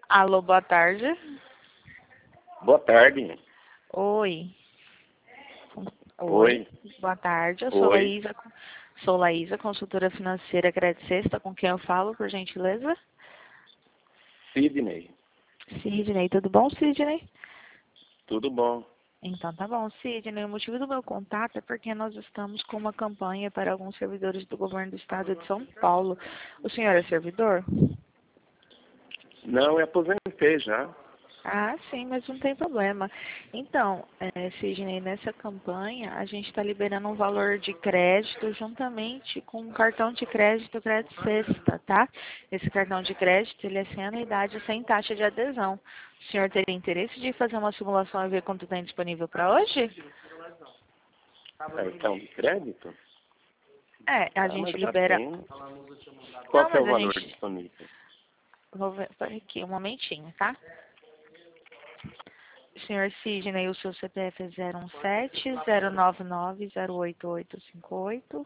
Alô, boa tarde. Boa tarde. Oi. Oi. Boa tarde. Eu sou Oi. Laísa, sou Laísa, consultora financeira Credit Sexta, com quem eu falo, por gentileza? Sidney. Sidney, tudo bom, Sidney? Tudo bom. Então tá bom, Sidney. O motivo do meu contato é porque nós estamos com uma campanha para alguns servidores do governo do estado de São Paulo. O senhor é servidor? Não, eu aposentei já. Ah, sim, mas não tem problema. Então, Sidney, nessa campanha a gente está liberando um valor de crédito juntamente com um cartão de crédito Credit Sexta, tá? Esse cartão de crédito, ele é sem anuidade, sem taxa de adesão. O senhor teria interesse de fazer uma simulação e ver quanto tem disponível para hoje? Cartão de crédito? A Ah, gente mas já libera... tem. Qual Não, que é o mas a valor gente... disponível? Vou ver aqui, um momentinho, tá? Senhor Sidney, o seu CPF é 017-099-08858.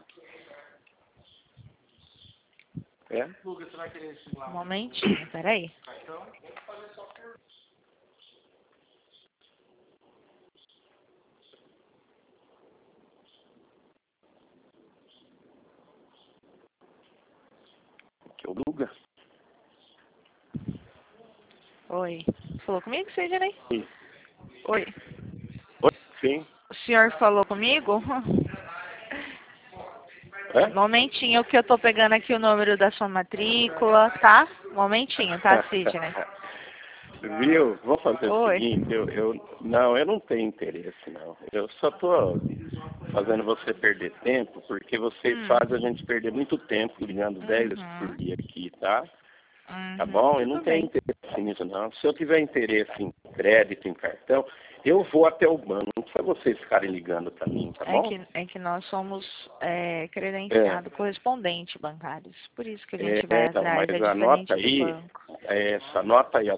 É? Um momentinho, peraí. Que é o Luga? Oi. Falou comigo, Sidney? Sim. Oi. Oi? Sim. O senhor falou comigo? É? Momentinho que eu tô pegando aqui o número da sua matrícula, tá? Momentinho, tá, Sidney? Viu? Vou fazer o Oi. seguinte, não, eu não tenho interesse, não. Eu só tô fazendo você perder tempo, porque vocês fazem a gente perder muito tempo ligando 10 vezes por dia aqui, tá? Tá bom? Eu não Tudo tenho bem. interesse nisso, não. Se eu tiver interesse em crédito, em cartão, eu vou até o banco. Não precisa vocês ficarem ligando para mim, tá bom? É que nós somos É, credenciado correspondente bancários. Por isso que a gente vai então, atrás, mas é anota diferente do aí, banco. anota aí, ó,